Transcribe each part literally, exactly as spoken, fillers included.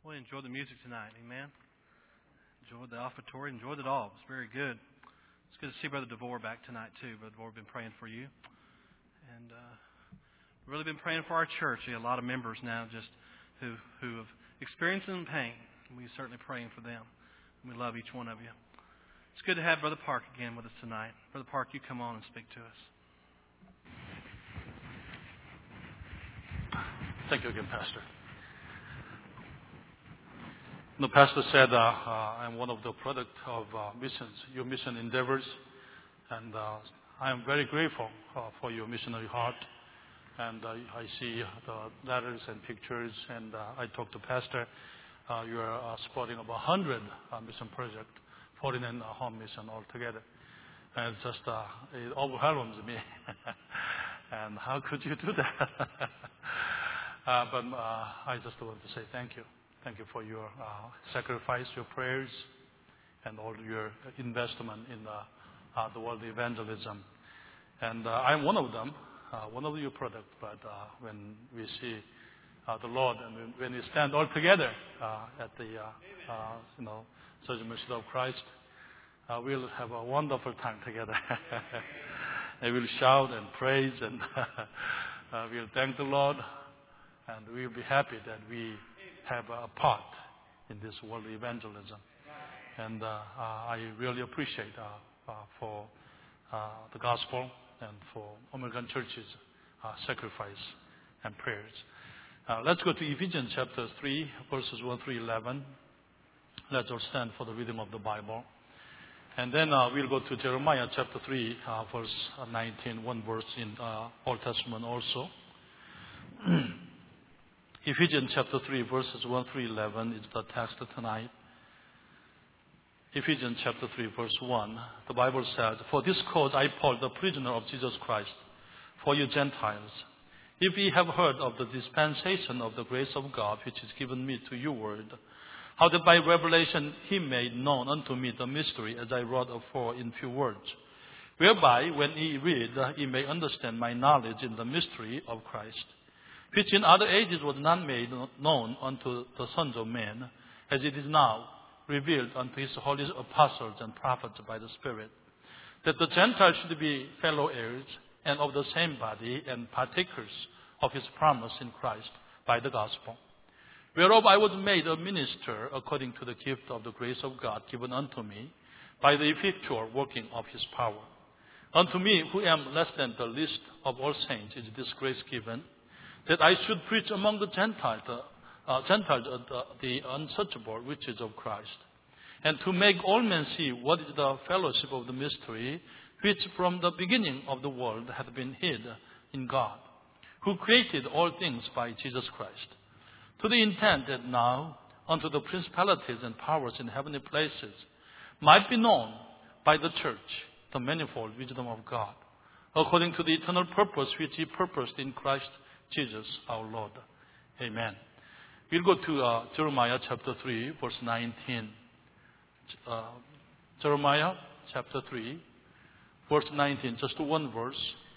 Well, enjoy the music tonight. Amen. Enjoyed the offertory. Enjoyed it all. It was very good. It's good to see Brother DeVore back tonight, too. Brother DeVore, been praying for you. And uh, really been praying for our church. We have a lot of members now just who, who have experienced some pain. And we're certainly praying for them. And we love each one of you. It's good to have Brother Park again with us tonight. Brother Park, you come on and speak to us. Thank you again, Pastor. The pastor said, uh, uh, I'm one of the product of uh, missions, your mission endeavors, and uh, I am very grateful uh, for your missionary heart. And uh, I see the letters and pictures, and uh, I talked to Pastor. Uh, you are uh, supporting about one hundred uh, mission projects, forty-nine uh, home mission altogether. And it's just, uh, it overwhelms me. And how could you do that? uh, but uh, I just want to say thank you. Thank you for your uh, sacrifice, your prayers, and all your investment in uh, uh, the world evangelism. And uh, I'm one of them, uh, one of your products. But uh, when we see uh, the Lord, and when we stand all together uh, at the uh, uh, you know judgment seat of Christ, uh, we'll have a wonderful time together. And we'll shout and praise, and uh, we'll thank the Lord, and we'll be happy that we have a part in this world evangelism. And uh, uh, I really appreciate uh, uh, for uh, the gospel and for American churches' uh, sacrifice and prayers. Uh, let's go to Ephesians chapter three, verses one through eleven. Let's all stand for the reading of the Bible. And then uh, we'll go to Jeremiah chapter three, uh, verse nineteen, one verse in uh, Old Testament also. Ephesians chapter three, verses one through eleven is the text tonight. Ephesians chapter three, verse one, the Bible says, For this cause I, Paul, the prisoner of Jesus Christ, for you Gentiles, if ye have heard of the dispensation of the grace of God, which is given me to you word, how that by revelation he made known unto me the mystery, as I wrote afore in few words, whereby, when ye read, ye may understand my knowledge in the mystery of Christ, which in other ages was not made known unto the sons of men, as it is now revealed unto his holy apostles and prophets by the Spirit, that the Gentiles should be fellow heirs and of the same body and partakers of his promise in Christ by the gospel, whereof I was made a minister according to the gift of the grace of God given unto me by the effectual working of his power. Unto me, who am less than the least of all saints, is this grace given, that I should preach among the Gentiles, the, uh, Gentiles uh, the, the unsearchable riches of Christ, and to make all men see what is the fellowship of the mystery, which from the beginning of the world hath been hid in God, who created all things by Jesus Christ, to the intent that now unto the principalities and powers in heavenly places might be known by the church the manifold wisdom of God, according to the eternal purpose which he purposed in Christ Jesus our Lord. Amen. We'll go to uh, Jeremiah chapter three, verse nineteen. Uh, Jeremiah chapter three, verse nineteen, just one verse.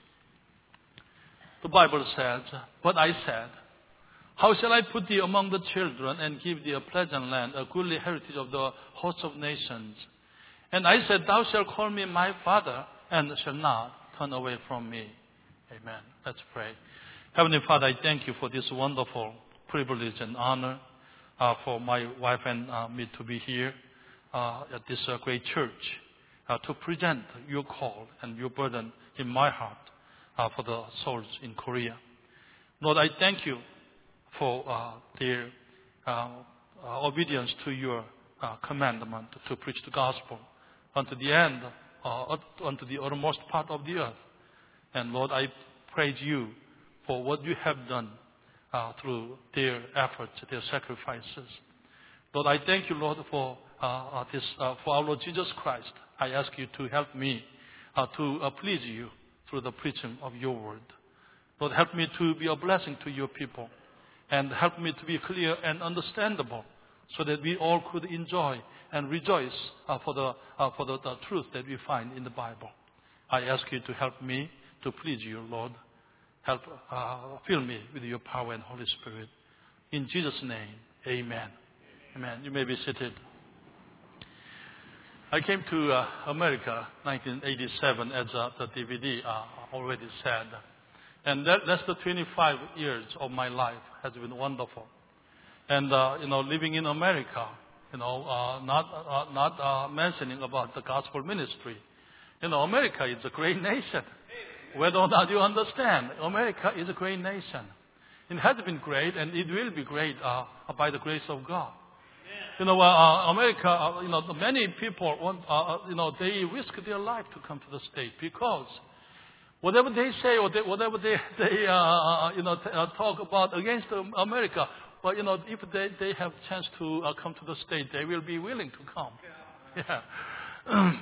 The Bible says, But I said, How shall I put thee among the children and give thee a pleasant land, a goodly heritage of the hosts of nations? And I said, Thou shalt call me my father, and shalt not turn away from me. Amen. Let's pray. Heavenly Father, I thank you for this wonderful privilege and honor uh, for my wife and uh, me to be here uh, at this uh, great church uh, to present your call and your burden in my heart uh, for the souls in Korea. Lord, I thank you for uh, their uh, uh, obedience to your uh, commandment to preach the gospel unto the end, uh, unto the uttermost part of the earth. And Lord, I praise you for what you have done uh, through their efforts, their sacrifices. Lord, I thank you, Lord, for uh, uh, this, uh, for our Lord Jesus Christ. I ask you to help me uh, to uh, please you through the preaching of your word. Lord, help me to be a blessing to your people, and help me to be clear and understandable, so that we all could enjoy and rejoice uh, for the uh, for the, the truth that we find in the Bible. I ask you to help me to please you, Lord. Help uh, fill me with your power and Holy Spirit. In Jesus' name, amen. Amen. You may be seated. I came to uh, America nineteen eighty-seven, as uh, the D V D uh, already said. And that, that's the twenty-five years of my life has been wonderful. And, uh, you know, living in America, you know, uh, not, uh, not uh, mentioning about the gospel ministry. You know, America is a great nation. Whether or not you understand, America is a great nation. It has been great, and it will be great uh, by the grace of God. You know, uh, America, uh, you know, many people want, uh, you know, they risk their life to come to the state because whatever they say or they, whatever they, they uh, you know, t- uh, talk about against America, but, you know, if they, they have a chance to uh, come to the state, they will be willing to come. Yeah.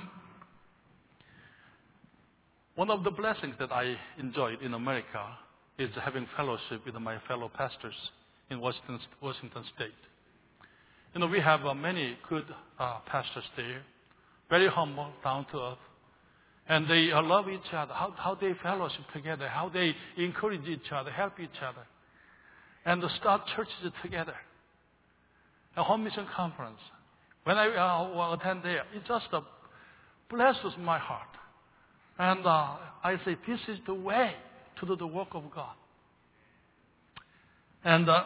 One of the blessings that I enjoyed in America is having fellowship with my fellow pastors in Washington, Washington State. You know, we have uh, many good uh, pastors there, very humble, down to earth. And they uh, love each other, how, how they fellowship together, how they encourage each other, help each other. And start churches together. A home mission conference. When I uh, attend there, it just uh, blesses my heart. And uh, I say, this is the way to do the work of God. And uh,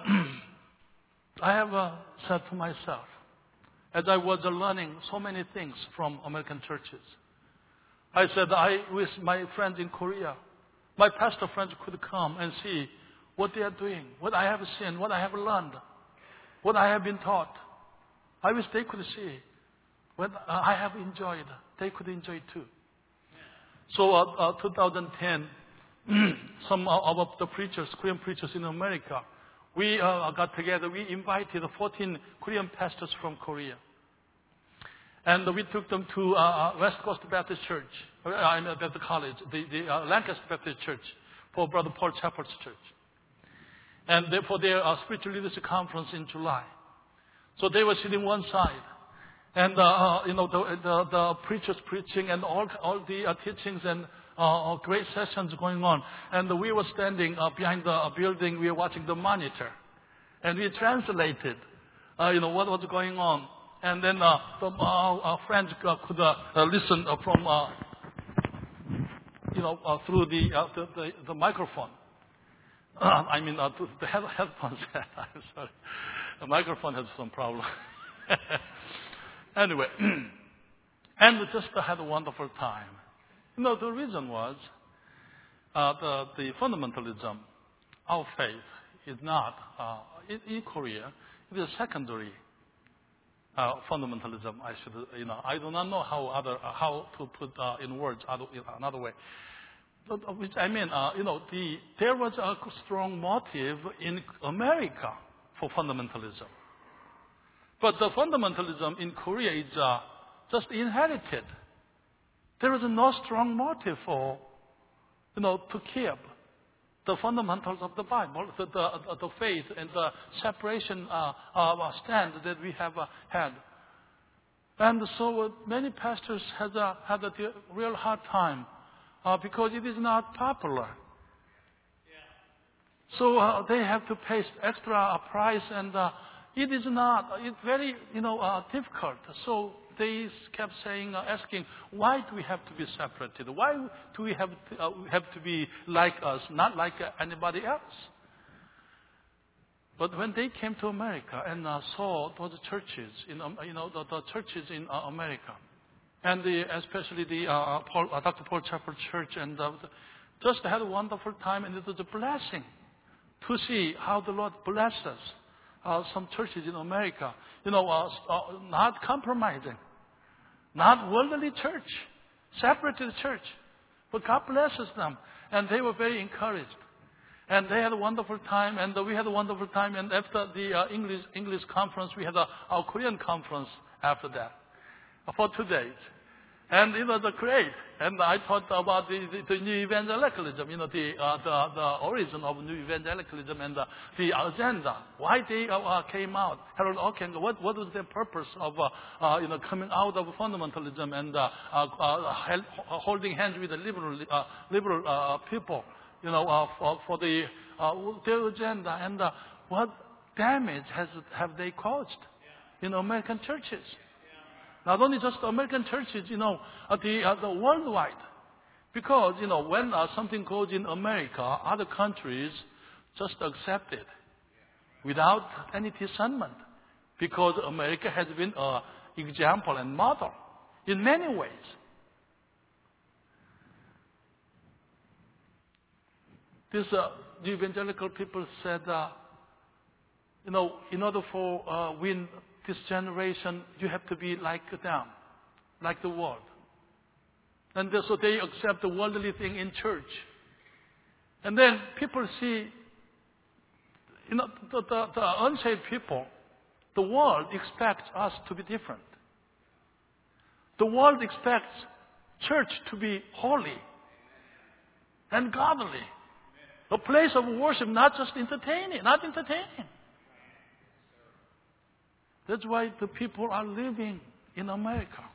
I have uh, said to myself, as I was uh, learning so many things from American churches, I said, I wish my friends in Korea, my pastor friends could come and see what they are doing, what I have seen, what I have learned, what I have been taught. I wish they could see what I have enjoyed. They could enjoy too. So, uh, uh, twenty ten, some of the preachers, Korean preachers in America, we uh, got together. We invited fourteen Korean pastors from Korea. And we took them to uh, West Coast Baptist Church, uh, I mean, Baptist College, the, the uh, Lancaster Baptist Church, for Brother Paul Chappell's church. And they, for their uh, spiritual leadership conference in July. So they were sitting one side. And, uh, you know, the, the, the preachers preaching and all, all the uh, teachings and uh, great sessions going on. And we were standing uh, behind the uh, building. We were watching the monitor. And we translated, uh, you know, what was going on. And then uh, the, uh, our friends uh, could uh, uh, listen uh, from, uh, you know, uh, through the, uh, the, the, the microphone. Uh, I mean, uh, the head, headphones. I'm sorry. The microphone has some problem. Anyway, and we just uh, had a wonderful time. You know, the reason was uh, the, the fundamentalism, our faith, is not, uh, in, in Korea, it is secondary uh, fundamentalism, I should, you know. I do not know how other, uh, how to put uh, in words other, in another way. But, which I mean, uh, you know, the, there was a strong motive in America for fundamentalism. But the fundamentalism in Korea is uh, just inherited. There is no strong motive for, you know, to keep the fundamentals of the Bible, the, the, the faith and the separation uh, uh, stand that we have uh, had. And so uh, many pastors have uh, had a real hard time uh, because it is not popular. Yeah. So uh, they have to pay extra price, and uh, it is not, it's very, you know, uh, difficult. So they kept saying, uh, asking, why do we have to be separated? Why do we have to, uh, have to be like us, not like uh, anybody else? But when they came to America and uh, saw those churches, in, um, you know, the, the churches in uh, America, and the, especially the uh, Paul, uh, Doctor Paul Chappell Church, and uh, just had a wonderful time, and it was a blessing to see how the Lord blessed us. Uh, some churches in America, you know, uh, uh, not compromising, not worldly church, separated church, but God blesses them, and they were very encouraged, and they had a wonderful time, and uh, we had a wonderful time. And after the uh, English English conference, we had a, our Korean conference after that uh, for two days. And it was uh, great. And I thought about the, the, the new evangelicalism, you know, the, uh, the, the origin of new evangelicalism and the, the agenda, why they uh, came out. Harold Ockenga, what, what was their purpose of, uh, uh, you know, coming out of fundamentalism and uh, uh, uh, holding hands with the liberal, uh, liberal uh, people, you know, uh, for, for the, uh, their agenda, and uh, what damage has have they caused? in American churches. Not only just American churches, you know, uh, the, uh, the worldwide. Because, you know, when uh, something goes in America, other countries just accept it without any discernment. Because America has been an example and model in many ways. These uh, the evangelical people said, uh, you know, in order for uh, win this generation, you have to be like them, like the world. And so they accept the worldly thing in church. And then people see, you know, the, the, the unsaved people, the world expects us to be different. The world expects church to be holy and godly. A place of worship, not just entertaining, not entertaining. That's why the people are living in America.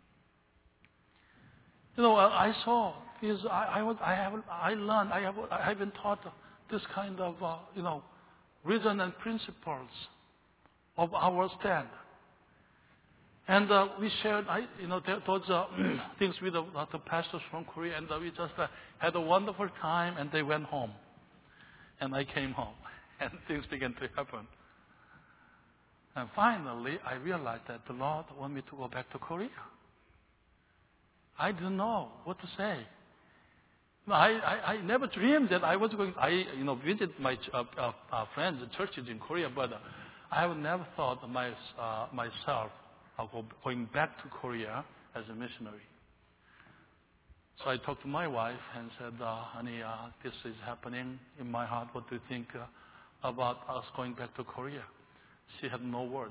You know, I saw this. I, I was. I have. I learned. I have. I have been taught this kind of, uh, you know, reason and principles of our stand. And uh, we shared, I, you know, those uh, things with the, uh, the pastors from Korea, and uh, we just uh, had a wonderful time. And they went home, and I came home, and things began to happen. And finally, I realized that the Lord wanted me to go back to Korea. I didn't know what to say. I, I, I never dreamed that I was going. I, you know, visit my uh, uh, uh, friends and churches in Korea, but uh, I have never thought of my, uh, myself of going back to Korea as a missionary. So I talked to my wife and said, uh, "Honey, uh, this is happening in my heart. What do you think uh, about us going back to Korea?" She had no word.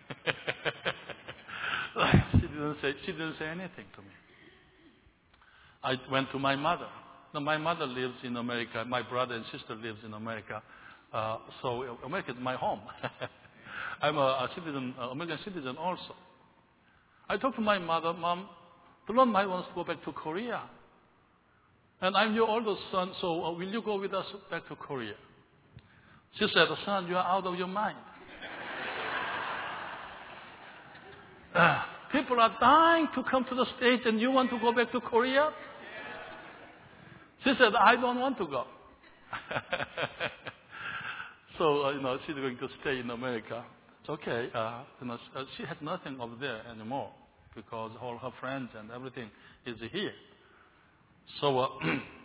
she didn't say. She didn't say anything to me. I went to my mother. Now, my mother lives in America. My brother and sister lives in America. Uh, so America is my home. I'm a, a citizen, uh, American citizen also. I talked to my mother, Mom, the Lord might want us to go back to Korea. And I'm your oldest son, so uh, will you go with us back to Korea? She said, son, you are out of your mind. uh, people are dying to come to the States and you want to go back to Korea? She said, I don't want to go. so, uh, you know, she's going to stay in America. It's okay. Uh, you know, she has nothing over there anymore because all her friends and everything is here. So uh,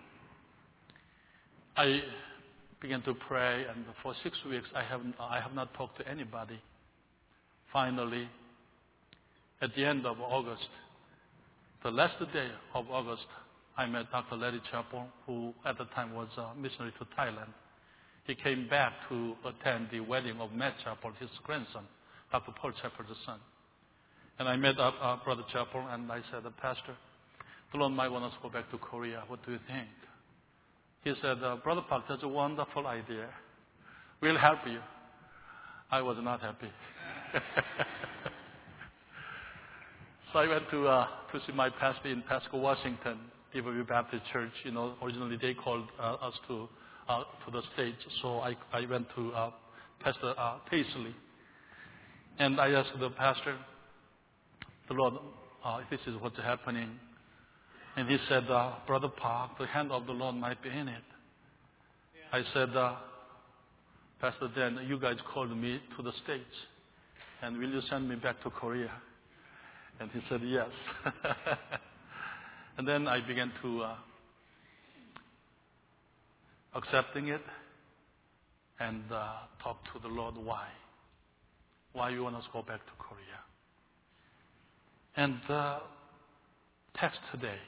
I began to pray, and for six weeks I have I have not talked to anybody. Finally, at the end of August, the last day of August, I met Doctor Larry Chappell, who at the time was a missionary to Thailand. He came back to attend the wedding of Matt Chappell, his grandson, Doctor Paul Chappell's son. And I met uh, uh, Brother Chappell, and I said, Pastor, the Lord might want us to go back to Korea. What do you think? He said, uh, Brother Park, that's a wonderful idea. We'll help you. I was not happy. So I went to uh, to see my pastor in Pasco, Washington, Riverview Baptist Church. You know, originally they called uh, us to uh, to the States. So I I went to uh, Pastor uh, Paisley, and I asked the pastor, the Lord, uh, this is what's happening. And he said, uh, Brother Park, the hand of the Lord might be in it. Yeah. I said, uh, Pastor Dan, you guys called me to the States, and will you send me back to Korea? And he said, yes. And then I began to uh, accepting it and uh, talk to the Lord why. Why you want us to go back to Korea. And uh, text today.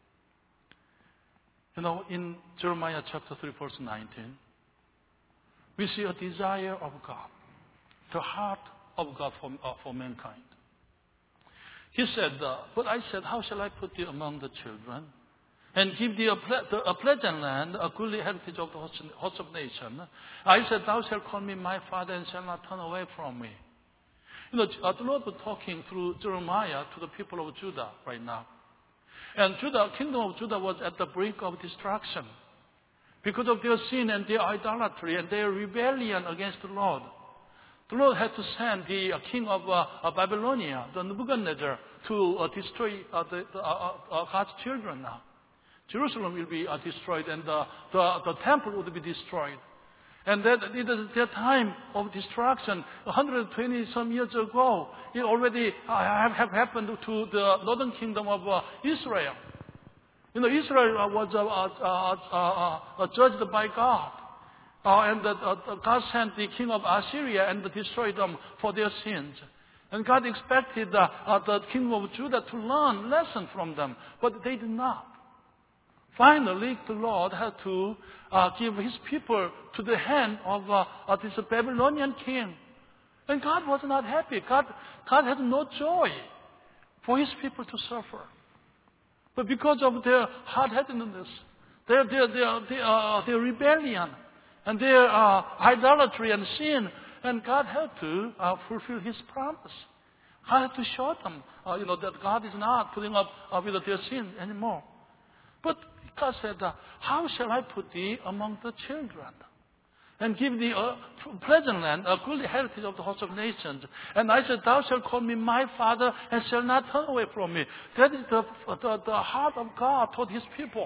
You know, in Jeremiah chapter three, verse nineteen, we see a desire of God, the heart of God for, uh, for mankind. He said, uh, but I said, how shall I put thee among the children and give thee a, ple- a pleasant land, a goodly heritage of the host of nations? I said, thou shalt call me my father and shalt not turn away from me. You know, uh, the Lord was talking through Jeremiah to the people of Judah right now. And Judah, kingdom of Judah was at the brink of destruction because of their sin and their idolatry and their rebellion against the Lord. the Lord had to send the uh, king of uh, uh, Babylonia, the Nebuchadnezzar, to uh, destroy uh, the, the, uh, uh, God's children now. Jerusalem will be uh, destroyed, and the, the, the temple would be destroyed. And that it is their time of destruction, one hundred twenty some years ago. It already uh, have, have happened to the northern kingdom of uh, Israel. You know, Israel uh, was uh, uh, uh, uh, judged by God. Uh, and uh, God sent the king of Assyria and destroyed them for their sins. And God expected uh, uh, the kingdom of Judah to learn lesson from them, but they did not. Finally, the Lord had to uh, give his people to the hand of uh, uh, this Babylonian king. And God was not happy. God, God had no joy for his people to suffer. But because of their hard-headedness, their, their, their, their, uh, their rebellion, and their uh, idolatry and sin, and God had to uh, fulfill his promise. God had to show them, uh, you know, that God is not putting up uh, with their sin anymore. But God said, uh, how shall I put thee among the children? And give thee a pleasant land, a goodly heritage of the host of nations. And I said, thou shalt call me my father, and shall not turn away from me. That is the, the, the heart of God toward his people.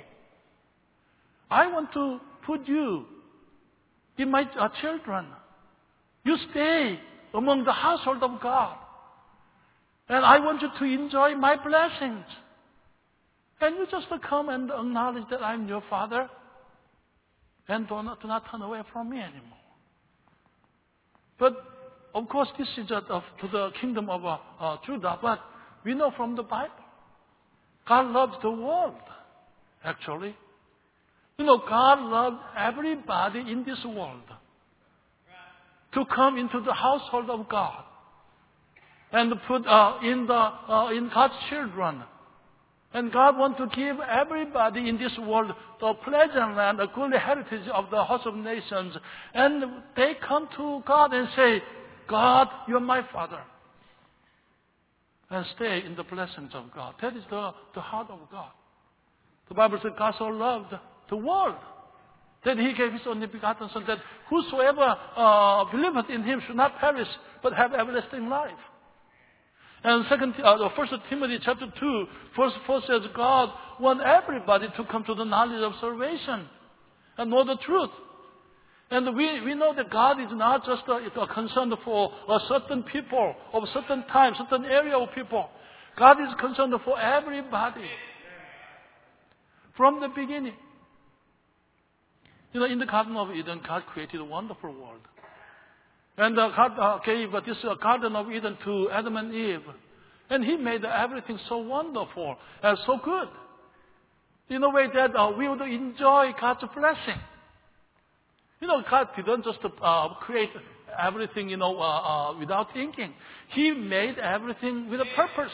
I want to put you in my uh, children. You stay among the household of God. And I want you to enjoy my blessings. And you just come and acknowledge that I'm your father, and do not, do not turn away from me anymore. But, of course, this is uh, to the kingdom of uh, uh, Judah, but we know from the Bible, God loves the world, actually. You know, God loves everybody in this world to come into the household of God and put uh, in, the, uh, in God's children. And God wants to give everybody in this world the pleasant land, a good heritage of the host of nations. And they come to God and say, God, you're my Father. And stay in the blessings of God. That is the, the heart of God. The Bible says God so loved the world that he gave his only begotten Son, that whosoever uh, believeth in him should not perish, but have everlasting life. And second, uh, First Timothy chapter two, verse four says, God wants everybody to come to the knowledge of salvation and know the truth. And we, we know that God is not just a, a concern for a certain people of a certain time, certain area of people. God is concerned for everybody from the beginning. You know, in the Garden of Eden, God created a wonderful world. And uh, God uh, gave uh, this uh, Garden of Eden to Adam and Eve. And he made everything so wonderful and so good. In a way that uh, we would enjoy God's blessing. You know, God didn't just uh, create everything, you know, uh, uh, without thinking. He made everything with a purpose.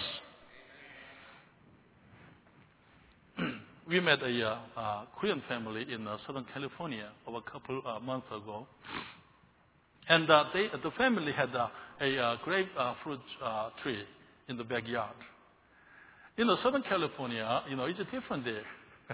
We met a uh, uh, Korean family in uh, Southern California a couple uh, months ago. And uh, they, the family had uh, a uh, grapefruit uh, tree in the backyard. In uh, Southern California, you know, it's different there.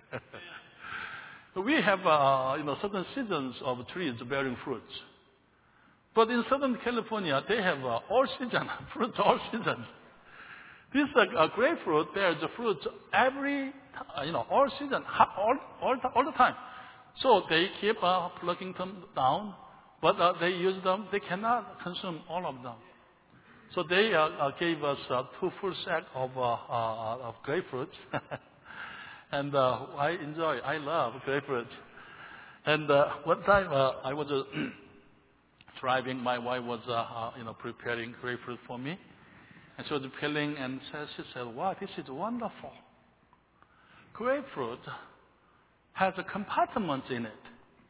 We have, uh, you know, certain seasons of trees bearing fruits. But in Southern California, they have uh, all season, fruits all season. This uh, grapefruit bears the fruits every, uh, you know, all season, all, all, all the time. So they keep uh, plucking them down. But uh, they use them, they cannot consume all of them. So they uh, uh, gave us uh, two full sacks of, uh, uh, of grapefruits. And uh, I enjoy, I love grapefruit. And uh, one time uh, I was uh, driving, my wife was uh, uh, you know, preparing grapefruit for me. And she was peeling and she said, wow, this is wonderful. Grapefruit has a compartment in it.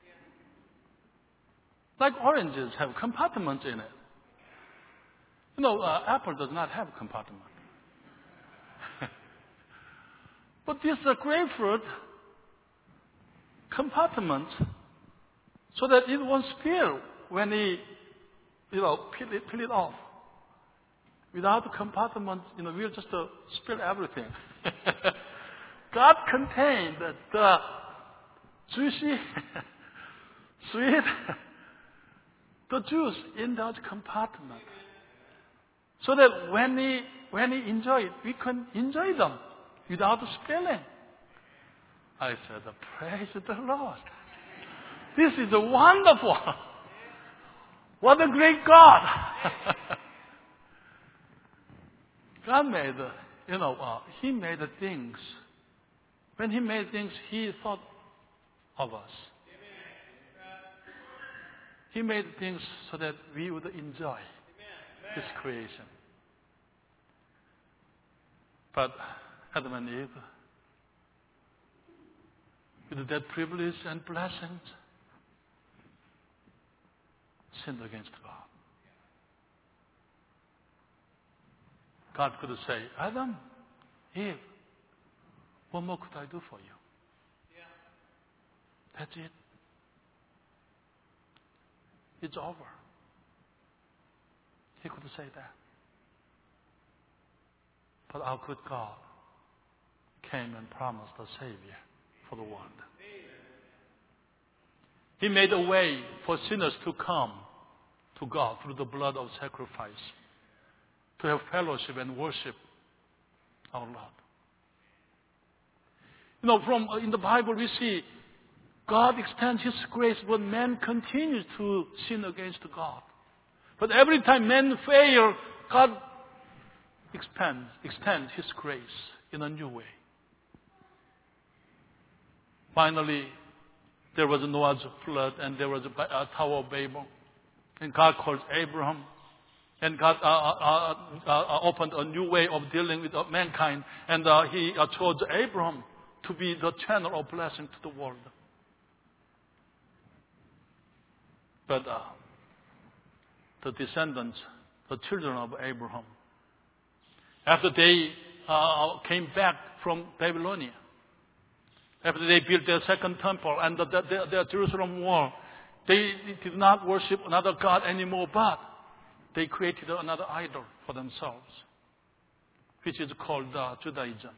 Like oranges have compartments in it. You know, uh, apple does not have a compartment. But this uh, grapefruit compartment, so that it won't spill when he, you know, peel it, peel it off. Without the compartment, you know, we'll just uh, spill everything. God contained the juicy, sweet, the Jews in that compartment. So that when we, when we enjoy it, we can enjoy them without spilling. I said, praise the Lord. This is wonderful. What a great God. God made, you know, uh, He made things. When He made things, He thought of us. He made things so that we would enjoy His creation. But Adam and Eve, with that privilege and blessings, sinned against God. God could say, Adam, Eve, what more could I do for you? That's it. It's over. He could say that. But our good God came and promised a Savior for the world. He made a way for sinners to come to God through the blood of sacrifice, to have fellowship and worship our Lord. You know, from in the Bible we see God extends His grace, but man continues to sin against God. But every time men fail, God expands, extends His grace in a new way. Finally, there was Noah's flood, and there was a, a Tower of Babel. And God called Abraham. And God uh, uh, uh, uh, opened a new way of dealing with uh, mankind. And uh, He uh, chose Abraham to be the channel of blessing to the world. But uh, the descendants, the children of Abraham, after they uh, came back from Babylonia, after they built their second temple and the, the, the, their Jerusalem wall, they did not worship another God anymore, but they created another idol for themselves, which is called uh, Judaism.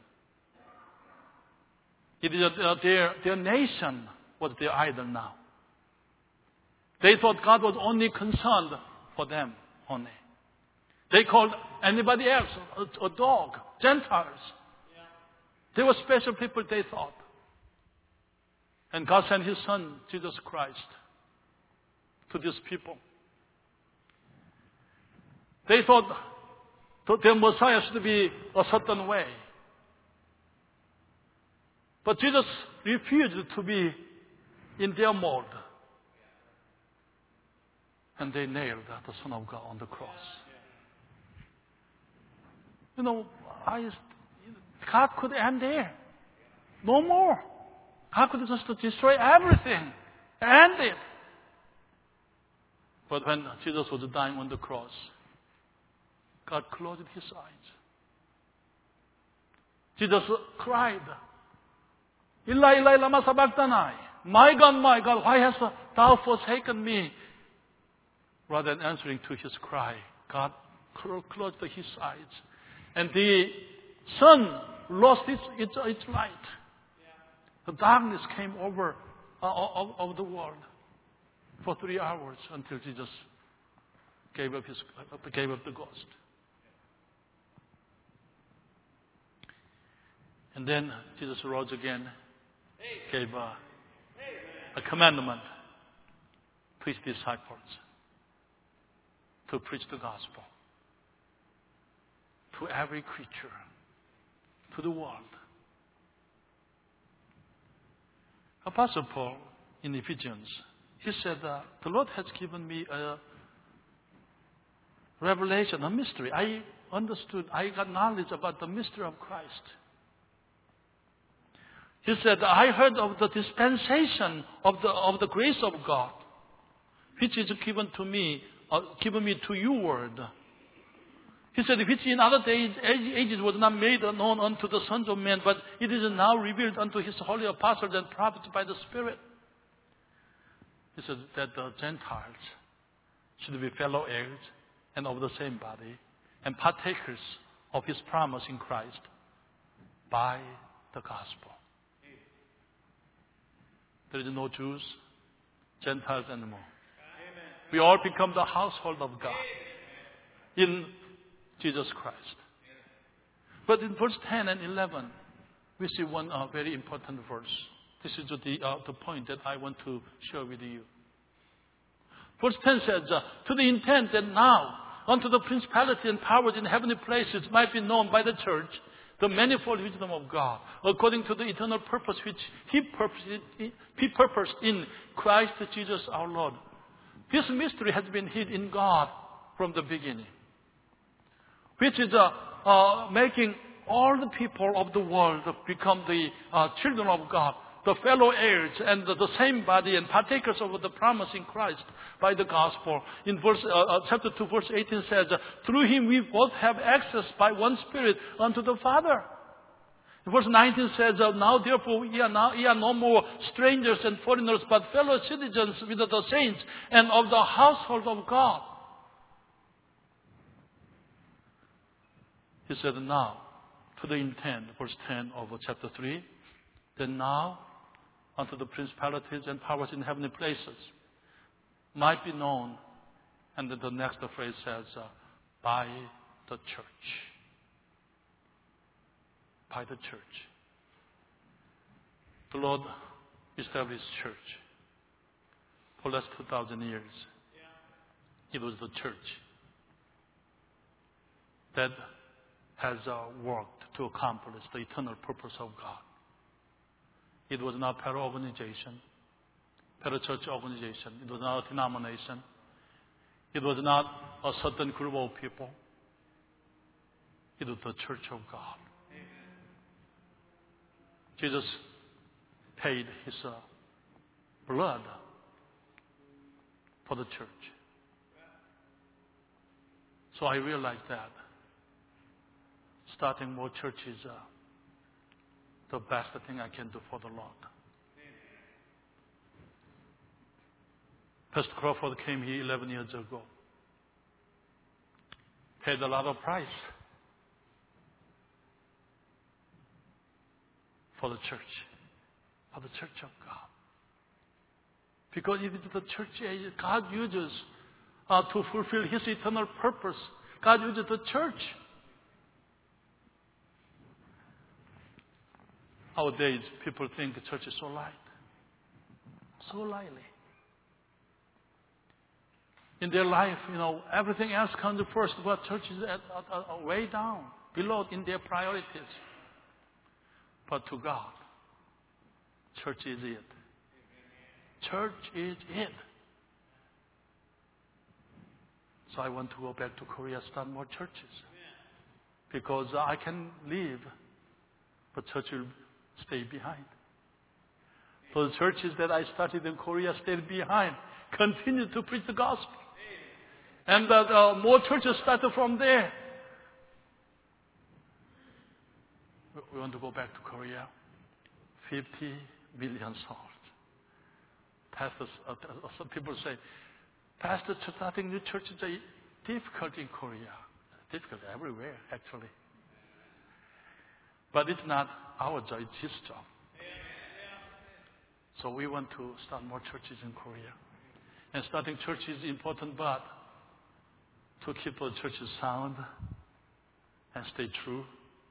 It is uh, their, their nation was their idol now. They thought God was only concerned for them only. They called anybody else a, a dog, Gentiles. Yeah. They were special people, they thought. And God sent His Son, Jesus Christ, to these people. They thought that their Messiah should be a certain way. But Jesus refused to be in their mold. And they nailed the Son of God on the cross. You know, I, God could end there. No more. God could just destroy everything. End it. But when Jesus was dying on the cross, God closed His eyes. Jesus cried, Eli, Eli, lama sabachthani. My God, my God, why hast thou forsaken me? Rather than answering to His cry, God closed His eyes. And the sun lost its, its, its light. The darkness came over uh, of the world for three hours until Jesus gave up, his, uh, gave up the ghost. And then Jesus rose again, gave a, a commandment to His disciples to preach the gospel to every creature, to the world. Apostle Paul in Ephesians, he said, uh, the Lord has given me a revelation, a mystery. I understood, I got knowledge about the mystery of Christ. He said, I heard of the dispensation of the of the grace of God, which is given to me, uh, given me to you word. He said, which in other days, ages was not made known unto the sons of men, but it is now revealed unto His holy apostles and prophets by the Spirit. He said that the Gentiles should be fellow heirs and of the same body, and partakers of His promise in Christ by the gospel. There is no Jews, Gentiles anymore. We all become the household of God in Jesus Christ. But in verse ten and eleven, we see one uh, very important verse. This is the, uh, the point that I want to share with you. Verse ten says, uh, to the intent that now unto the principality and powers in heavenly places might be known by the church the manifold wisdom of God, according to the eternal purpose which He purposed, he purposed in Christ Jesus our Lord. This mystery has been hid in God from the beginning, which is uh, uh, making all the people of the world become the uh, children of God, the fellow heirs and the, the same body and partakers of the promise in Christ by the gospel. In verse, uh, uh, chapter two, verse eighteen says, through Him we both have access by one Spirit unto the Father. Verse nineteen says, now therefore ye are, now, ye are no more strangers and foreigners, but fellow citizens with the saints and of the household of God. He said, now, to the intent, verse ten of chapter three, then now unto the principalities and powers in heavenly places might be known. And then the next phrase says, uh, by the church. By the church. The Lord established church. For the last two thousand years, it was the church that has uh, worked to accomplish the eternal purpose of God. It was not a para-organization, para-church organization. It was not a denomination. It was not a certain group of people. It was the church of God. Amen. Jesus paid His uh, blood for the church. So I realized that starting more churches is uh, the best thing I can do for the Lord. Pastor Crawford came here eleven years ago. Paid a lot of price for the church, for the church of God. Because it is the church age God uses uh, to fulfill His eternal purpose. God uses the church. Nowadays, people think the church is so light, so lightly. In their life, you know, everything else comes first, but church is at, at, at, way down, below in their priorities. But to God, church is it. Church is it. So I want to go back to Korea, start more churches. Because I can leave, but church will stay behind. Those churches that I started in Korea stayed behind, continue to preach the gospel. And uh, uh, more churches started from there. We want to go back to Korea. fifty million souls. Pastors, uh, some people say, Pastor, starting new churches is difficult in Korea. Difficult everywhere, actually. But it's not our job, it's His job. So we want to start more churches in Korea. And starting churches is important, but to keep those churches sound and stay true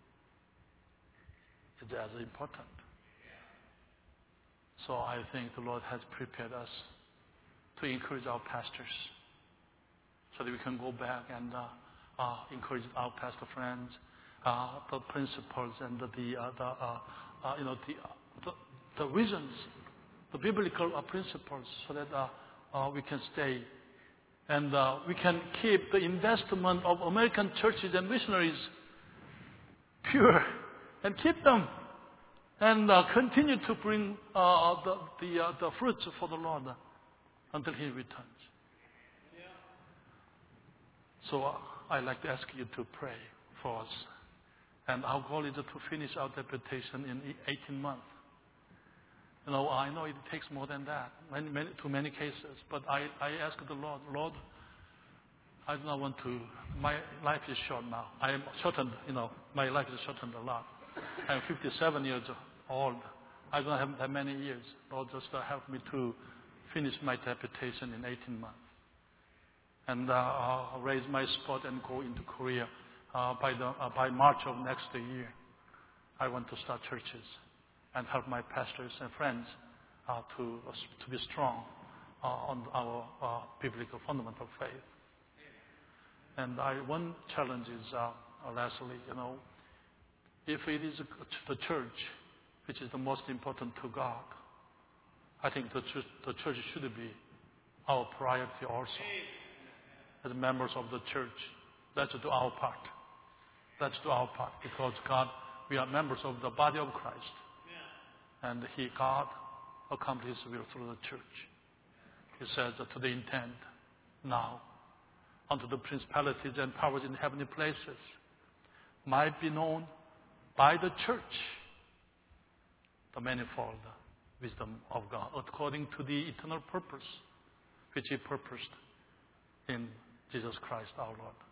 is as important. So I think the Lord has prepared us to encourage our pastors so that we can go back and uh, uh, encourage our pastor friends, uh, the principles and the, the, uh, the uh, uh, you know the, uh, the the reasons, the biblical uh, principles, so that uh, uh, we can stay and uh, we can keep the investment of American churches and missionaries pure and keep them and uh, continue to bring uh, the the, uh, the fruits for the Lord uh, until He returns. So uh, I'd like to ask you to pray for us. And our goal is to finish our deputation in eighteen months. You know, I know it takes more than that, many, many, too many cases. But I, I ask the Lord, Lord, I do not want to, my life is short now. I am shortened, you know, my life is shortened a lot. I am fifty-seven years old. I don't have that many years. Lord, just uh, help me to finish my deputation in eighteen months. and uh, uh, raise my sport and go into Korea. Uh, by, the, uh, by March of next year, I want to start churches and help my pastors and friends uh, to, uh, to be strong uh, on our uh, biblical fundamental faith. And I, one challenge is, uh, lastly, you know, if it is the church which is the most important to God, I think the church, the church should be our priority also. As members of the church, let's do our part. Let's do our part, because God, we are members of the body of Christ. And He, God, accomplishes His will through the church. He says that to the intent now unto the principalities and powers in heavenly places might be known by the church the manifold wisdom of God, according to the eternal purpose which He purposed in Jesus Christ our Lord.